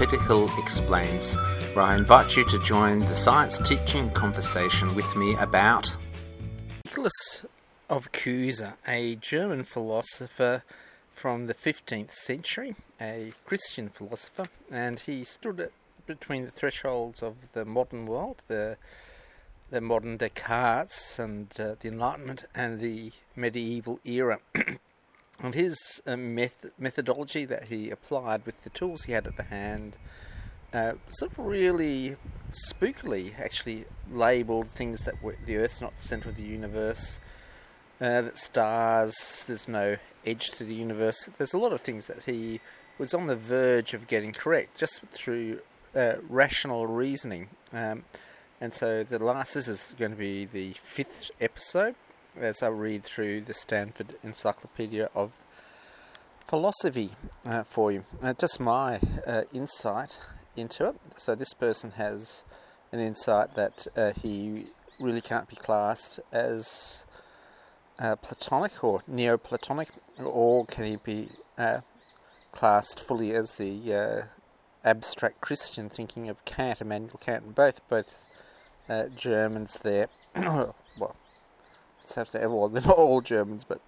Peter Hill Explains, where I invite you to join the science teaching conversation with me about Nicholas of Cusa, a German philosopher from the 15th century, a Christian philosopher, and he stood between the thresholds of the modern world, the modern Descartes and the Enlightenment and the medieval era. And his methodology that he applied with the tools he had at the hand sort of really spookily actually labelled things that the Earth's not the centre of the universe, that stars, there's no edge to the universe. There's a lot of things that he was on the verge of getting correct just through rational reasoning. And so this is going to be the 5th episode as I read through the Stanford Encyclopedia of Philosophy for you. Just my insight into it. So this person has an insight that he really can't be classed as Platonic or Neoplatonic, or can he be classed fully as the abstract Christian thinking of Kant, Immanuel Kant, both Germans there. Well, they're not all Germans, but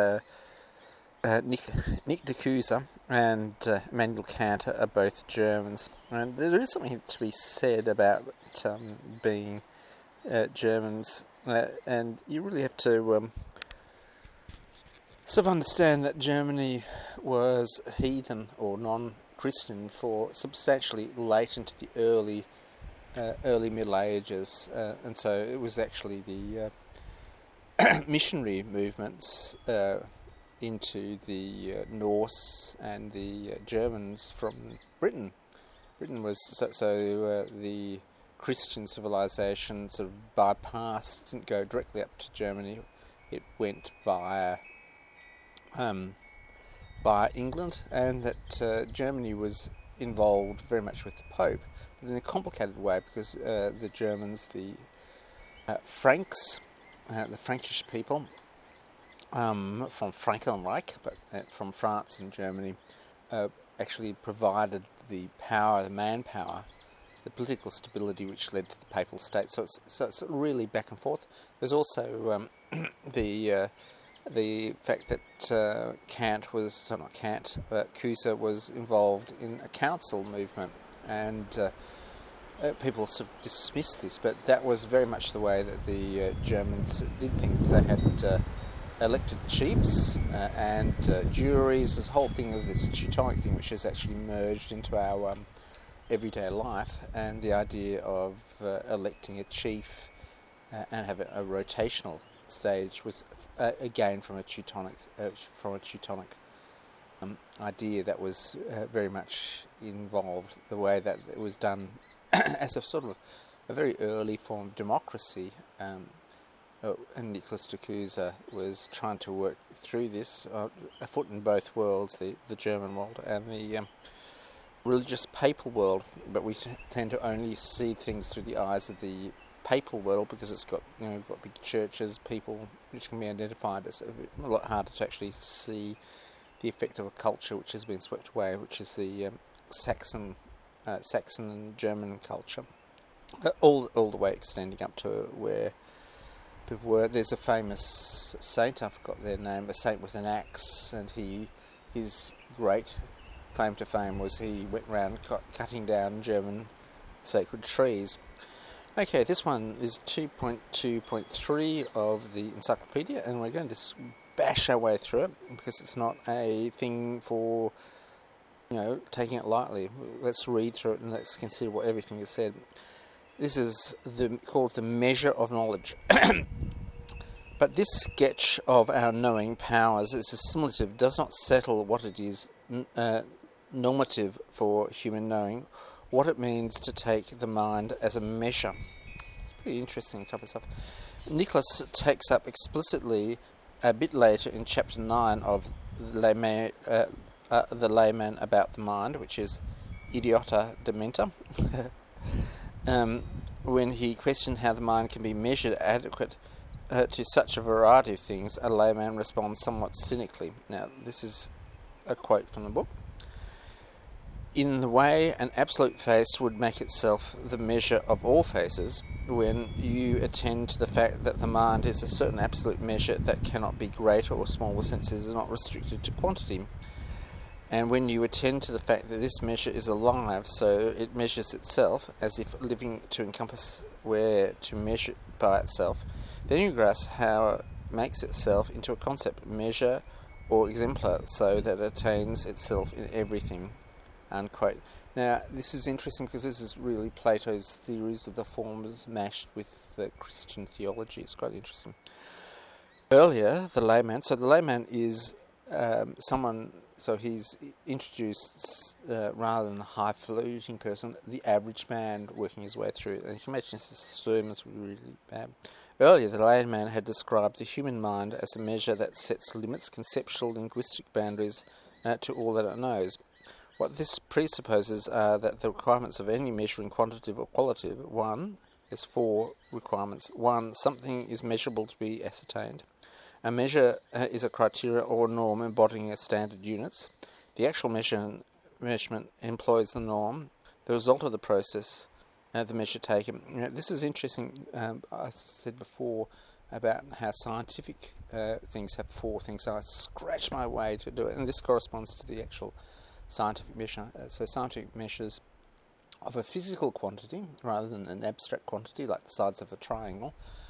Nick de Cusa and Immanuel Kant are both Germans. And there is something to be said about being Germans, and you really have to sort of understand that Germany was heathen or non-Christian for substantially late into the early Middle Ages, and so it was actually the missionary movements into the Norse and the Germans from Britain. Britain was so the Christian civilization sort of bypassed, didn't go directly up to Germany. It went via England, and that Germany was involved very much with the Pope, but in a complicated way, because the Germans, the Franks, the Frankish people from Frankenreich, but from France and Germany, actually provided the power, the manpower, the political stability which led to the Papal State. So it's really back and forth. There's also the fact that Cusa was involved in a council movement, and people sort of dismiss this, but that was very much the way that the Germans did things. They had elected chiefs and juries. This whole thing of this Teutonic thing, which has actually merged into our everyday life, and the idea of electing a chief and having a rotational stage was again from a Teutonic idea that was very much involved. The way that it was done as a sort of a very early form of democracy, and Nicholas de Cusa was trying to work through this, a foot in both worlds, the German world and the religious papal world. But we tend to only see things through the eyes of the papal world because it's got got big churches, people which can be identified. It's a lot harder to actually see the effect of a culture which has been swept away, which is the Saxon and German culture, all the way extending up to where people were. There's a famous saint, I forgot their name, a saint with an axe, and his great claim to fame was he went around cutting down German sacred trees. Okay, this one is 2.2.3 of the encyclopedia, and we're going to bash our way through it because it's not a thing for taking it lightly. Let's read through it and let's consider what everything is said. This is called the measure of knowledge. But this sketch of our knowing powers is assimilative, does not settle what it is normative for human knowing, what it means to take the mind as a measure. It's pretty interesting type of stuff. Nicholas takes up explicitly a bit later in chapter 9 of the Layman about the mind, which is Idiota Dementa, when he questioned how the mind can be measured adequate to such a variety of things, a layman responds somewhat cynically. Now, this is a quote from the book. in the way an absolute face would make itself the measure of all faces, when you attend to the fact that the mind is a certain absolute measure that cannot be greater or smaller since it is not restricted to quantity. And when you attend to the fact that this measure is alive, so it measures itself, as if living to encompass where to measure by itself, then you grasp how it makes itself into a concept, measure, or exemplar, so that it attains itself in everything, unquote. Now, this is interesting because this is really Plato's theories of the forms mashed with the Christian theology. It's quite interesting. Earlier, the layman is someone, so he's introduced, rather than a highfalutin person, the average man working his way through it. And you can imagine his sermons were really bad. Earlier, the layman had described the human mind as a measure that sets limits, conceptual, linguistic boundaries to all that it knows. What this presupposes are that the requirements of any measuring, quantitative or qualitative, there's 4 requirements. 1, something is measurable to be ascertained. A measure is a criteria or norm embodying a standard units. The actual measurement employs the norm. The result of the process, the measure taken. This is interesting. I said before about how scientific things have 4 things. So I scratched my way to do it, and this corresponds to the actual scientific measure. So scientific measures of a physical quantity rather than an abstract quantity like the sides of a triangle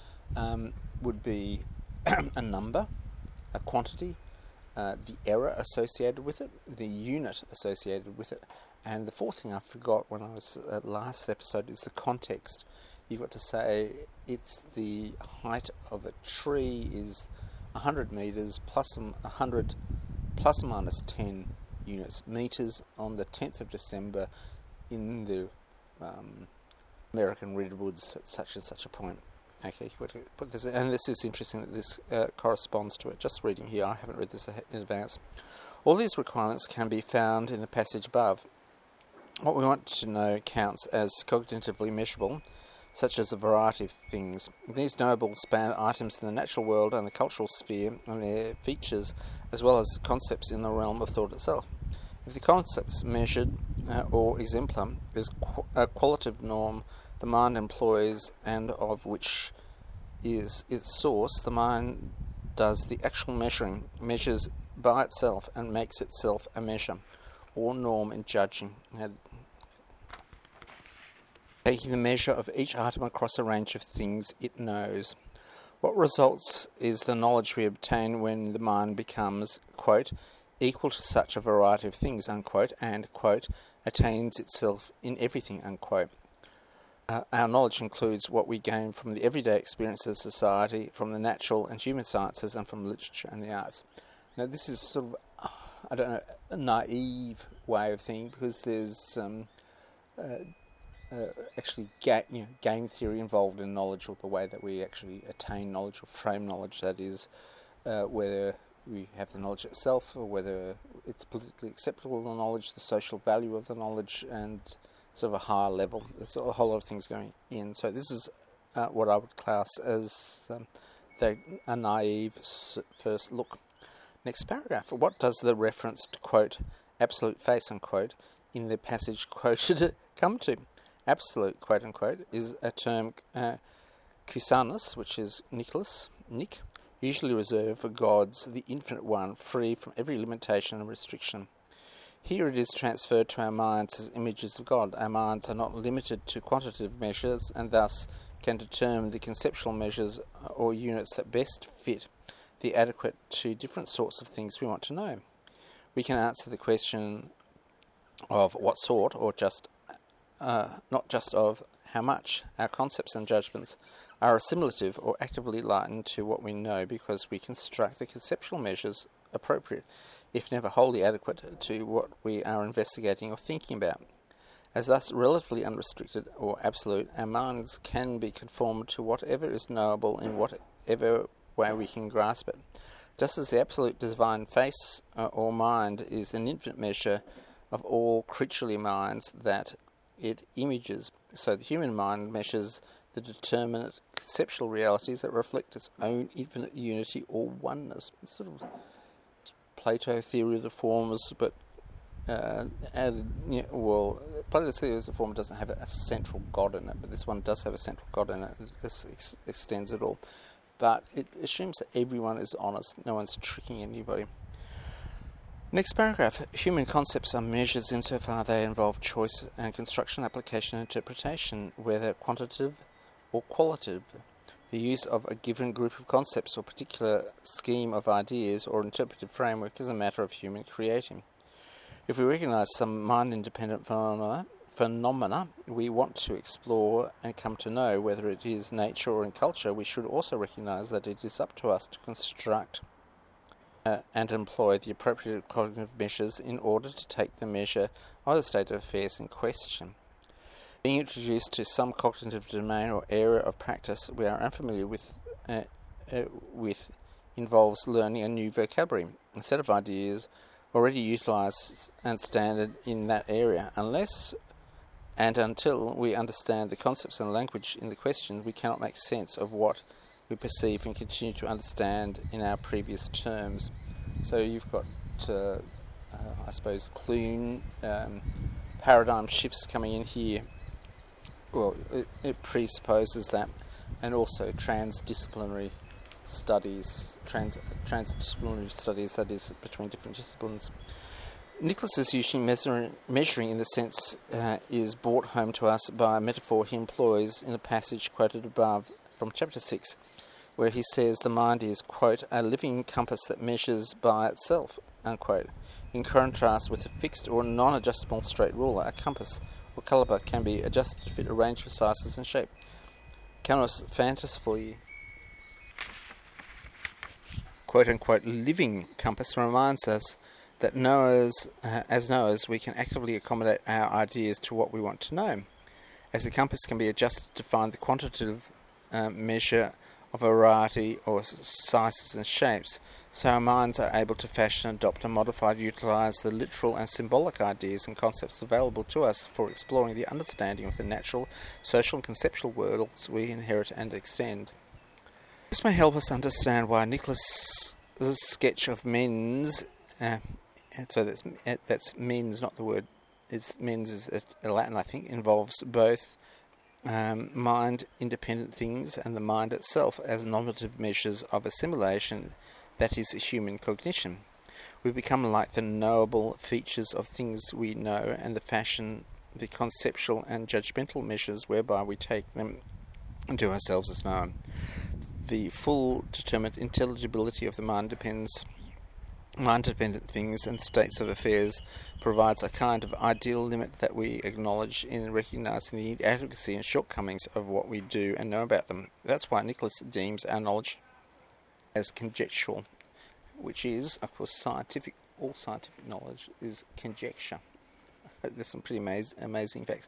would be a number, a quantity, the error associated with it, the unit associated with it, and the 4th thing I forgot when I was at last episode is the context. You've got to say it's the height of a tree is 100 metres plus 100 plus or minus 10 units metres on the 10th of December in the American redwoods at such and such a point. Okay, put this, and this is interesting that this corresponds to it. Just reading here, I haven't read this in advance. All these requirements can be found in the passage above. What we want to know counts as cognitively measurable, such as a variety of things. These knowable span items in the natural world and the cultural sphere and their features, as well as concepts in the realm of thought itself. If the concepts measured or exemplar is a qualitative norm the mind employs and of which is its source, the mind does the actual measuring, measures by itself and makes itself a measure or norm in judging. Taking the measure of each item across a range of things it knows. What results is the knowledge we obtain when the mind becomes, quote, equal to such a variety of things, unquote, and, quote, attains itself in everything, unquote. Our knowledge includes what we gain from the everyday experiences of society, from the natural and human sciences, and from literature and the arts. Now, this is sort of, I don't know, a naive way of thinking, because there's actually game theory involved in knowledge, or the way that we actually attain knowledge or frame knowledge, that is, whether we have the knowledge itself or whether it's politically acceptable, the knowledge, the social value of the knowledge, and sort of a higher level. There's a whole lot of things going in. So this is what I would class as a naive first look. Next paragraph. What does the reference to, quote, absolute face, unquote, in the passage quoted come to? Absolute, quote unquote, is a term Cusanus, which is Nick, usually reserved for gods, the infinite one, free from every limitation and restriction. Here it is transferred to our minds as images of God. Our minds are not limited to quantitative measures, and thus can determine the conceptual measures or units that best fit the adequate to different sorts of things we want to know. We can answer the question of what sort, or just not just of how much. Our concepts and judgments are assimilative or actively likened to what we know, because we construct the conceptual measures appropriate, if never wholly adequate, to what we are investigating or thinking about. As thus relatively unrestricted or absolute, our minds can be conformed to whatever is knowable in whatever way we can grasp it. Just as the absolute divine face or mind is an infinite measure of all creaturely minds that it images, so the human mind measures the determinate conceptual realities that reflect its own infinite unity or oneness. It's sort of Plato theory of the forms, but and well, polytheism form doesn't have a central god in it, but this one does have a central god in it. This extends it all, but it assumes that everyone is honest. No one's tricking anybody. Next paragraph. Human concepts are measures insofar they involve choice and construction, application, and interpretation, whether quantitative or qualitative. The use of a given group of concepts or particular scheme of ideas or interpretive framework is a matter of human creating. If we recognize some mind-independent phenomena we want to explore and come to know, whether it is nature or in culture, we should also recognize that it is up to us to construct and employ the appropriate cognitive measures in order to take the measure of the state of affairs in question. Being introduced to some cognitive domain or area of practice we are unfamiliar with involves learning a new vocabulary, a set of ideas already utilized and standard in that area. Unless and until we understand the concepts and language in the question, we cannot make sense of what we perceive and continue to understand in our previous terms. So you've got, I suppose, Clune, paradigm shifts coming in here. Well, it presupposes that, and also transdisciplinary studies, transdisciplinary studies, that is, between different disciplines. Nicholas is usually measuring in the sense is brought home to us by a metaphor he employs in a passage quoted above from chapter 6, where he says the mind is, quote, a living compass that measures by itself, unquote. In contrast with a fixed or non-adjustable straight ruler, a compass or caliper can be adjusted to fit a range of sizes and shape. Canos' fancifully, quote-unquote, living compass reminds us that as knowers, we can actively accommodate our ideas to what we want to know, as the compass can be adjusted to find the quantitative measure of a variety or sizes and shapes, so our minds are able to fashion, adopt, and modify, utilize the literal and symbolic ideas and concepts available to us for exploring the understanding of the natural, social, and conceptual worlds we inherit and extend. This may help us understand why Nicholas' sketch of mens, so that's mens, not the word, it's mens is Latin, I think, involves both mind-independent things and the mind itself as normative measures of assimilation, that is, human cognition. We become like the knowable features of things we know and the conceptual and judgmental measures whereby we take them to ourselves as known. The full determined intelligibility of the mind-dependent things and states of affairs provides a kind of ideal limit that we acknowledge in recognizing the inadequacy and shortcomings of what we do and know about them. That's why Nicholas deems our knowledge as conjectural, which is, of course, all scientific knowledge is conjecture. There's some pretty amazing facts.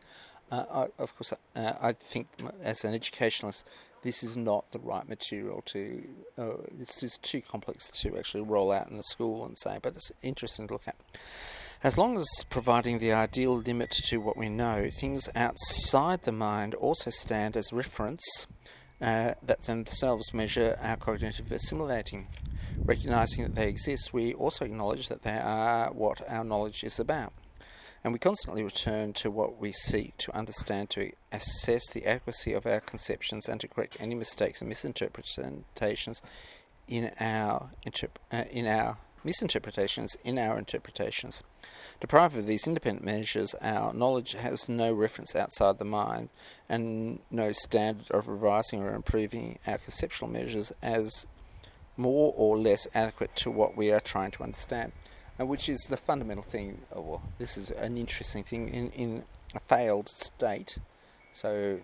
I think as an educationalist, this is not the right material to, this is too complex to actually roll out in a school and say, but it's interesting to look at. As long as providing the ideal limit to what we know, things outside the mind also stand as reference that themselves measure our cognitive assimilating. Recognizing that they exist, we also acknowledge that they are what our knowledge is about. And we constantly return to what we seek to understand, to assess the adequacy of our conceptions and to correct any mistakes and misinterpretations in our interpretations. Deprived of these independent measures, our knowledge has no reference outside the mind and no standard of revising or improving our conceptual measures as more or less adequate to what we are trying to understand. Which is the fundamental thing. Well, this is an interesting thing in a failed state. So,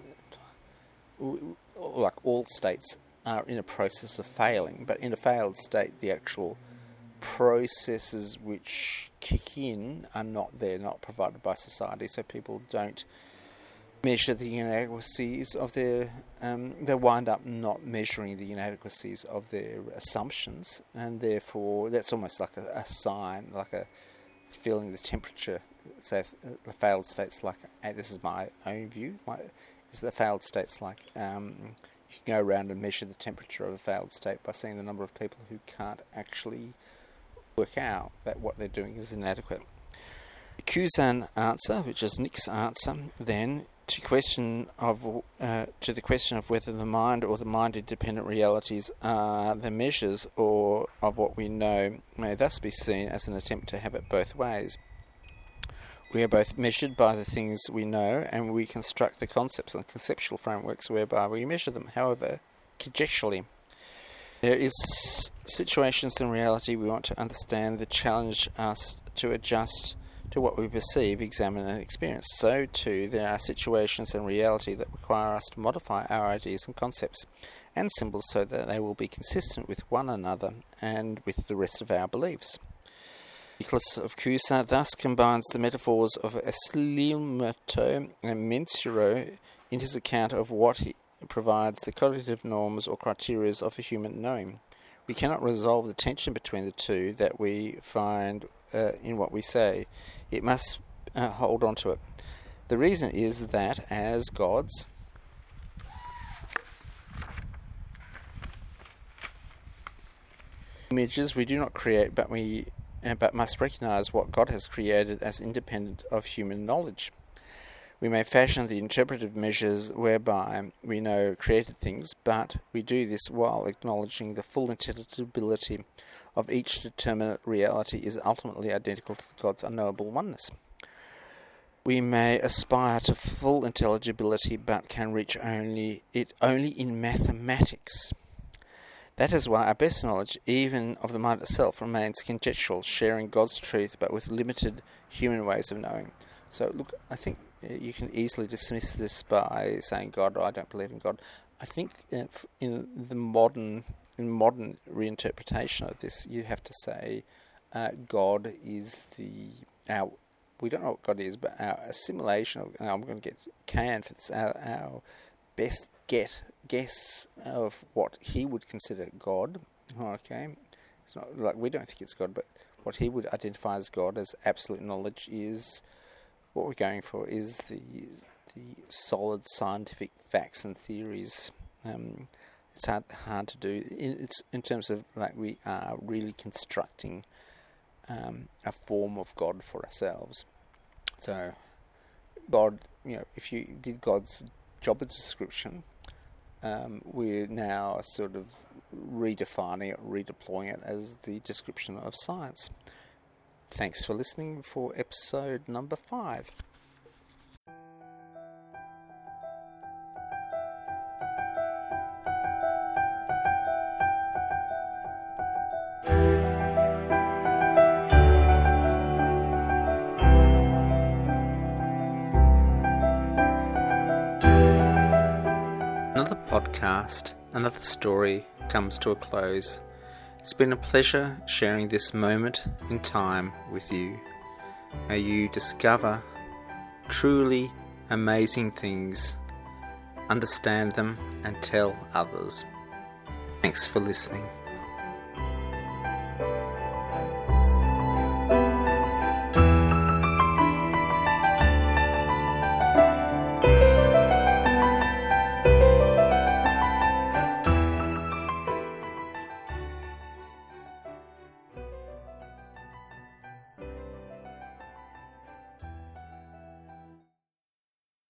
like all states are in a process of failing, but in a failed state, the actual processes which kick in are not there, not provided by society. So people don't measure the inadequacies of their, they wind up not measuring the inadequacies of their assumptions, and therefore that's almost like a sign, like a feeling the temperature. So if the failed states like, this is my own view, is the failed states like, you can go around and measure the temperature of a failed state by seeing the number of people who can't actually work out that what they're doing is inadequate. The Kuzan answer, which is Nick's answer, then to the question of whether the mind or the mind-independent realities are the measures or of what we know, may thus be seen as an attempt to have it both ways. We are both measured by the things we know, and we construct the concepts and conceptual frameworks whereby we measure them, however conjecturally. There is situations in reality we want to understand that challenge us to adjust to what we perceive, examine and experience. So too there are situations in reality that require us to modify our ideas and concepts and symbols so that they will be consistent with one another and with the rest of our beliefs. Nicholas of Cusa thus combines the metaphors of Asilimoto and Mensuro in his account of what he provides the cognitive norms or criteria of a human knowing. We cannot resolve the tension between the two that we find in what we say. It must hold on to it. The reason is that as gods, images we do not create, but must recognize what God has created as independent of human knowledge. We may fashion the interpretive measures whereby we know created things, but we do this while acknowledging the full intelligibility of each determinate reality is ultimately identical to God's unknowable oneness. We may aspire to full intelligibility, but can reach only in mathematics. That is why our best knowledge, even of the mind itself, remains conjectural, sharing God's truth, but with limited human ways of knowing. So, look, I think you can easily dismiss this by saying God, or I don't believe in God. I think in modern reinterpretation of this, you have to say God is we don't know what God is, but our assimilation of, I'm going to get canned for this, our best guess of what he would consider God. Okay, it's not like we don't think it's God, but what he would identify as God, as absolute knowledge, is what we're going for is the solid scientific facts and theories. It's hard to do. It's in terms of like we are really constructing a form of God for ourselves. So God, if you did God's job description, we're now sort of redefining it, redeploying it as the description of science. Thanks for listening for episode number 5. Another podcast, another story comes to a close. It's been a pleasure sharing this moment in time with you. May you discover truly amazing things, understand them, and tell others. Thanks for listening.